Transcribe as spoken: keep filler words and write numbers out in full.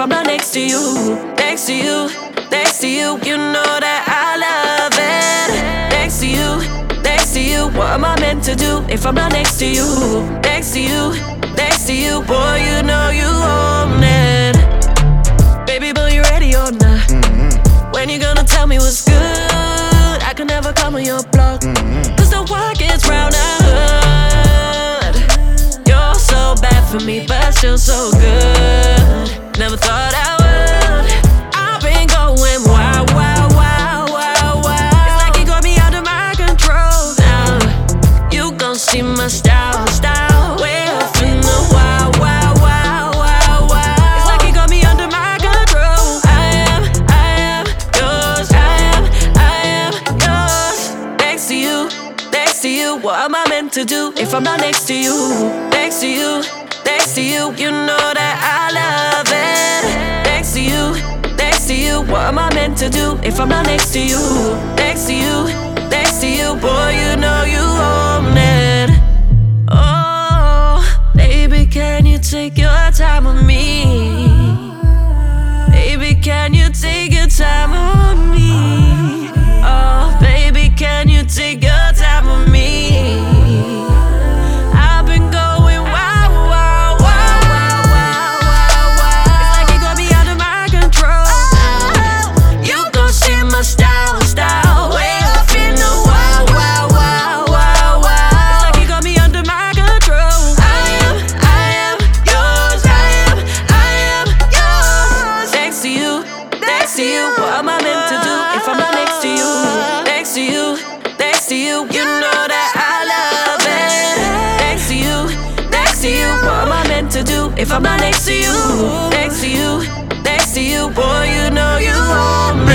I'm not next to you, next to you, next to you. You know that I love it. Next to you, next to you. What am I meant to do if I'm not next to you? Next to you, next to you. Boy, you know you own it. Baby, boy, you ready or not? Mm-hmm. When you gonna tell me what's good? I can never come on your block, mm-hmm. Cause the work gets round the hood. You're so bad for me, but still so good. Never thought I would. I've been going wild, wild, wild, wild, wild. It's like you got me out of my control now. You gon' see my style, style. Way off in the wild, wild, wild, wild, wild. It's like you got me under my control. I am, I am yours. I am, I am yours. Next to you, next to you. What am I meant to do if I'm not next to you? Next to you, next to you. You know that I love it. Next to you, next to you. What am I meant to do if I'm not next to you? Next to you, next to you. Boy, you know you own it. Oh, baby, can you take your time with me? Baby, can you take your time with me? Oh, baby, can you take your time with me? I've been going wild, wild, wild, wild, wild, wild, wild. It's like you got me out of my control now. You gon' see my style, style. Way off in the wild, wild, wild, wild, wild. It's like you got me under my control. I am, I am yours. I am, I am yours. Next to you, next to you. What am I meant to do if I'm not next to you? Next to you, next to you. You know that I love it. Next to you, next to you. What am I meant to do if I'm not next to you? Next to you, next to you. Boy, you know you own me.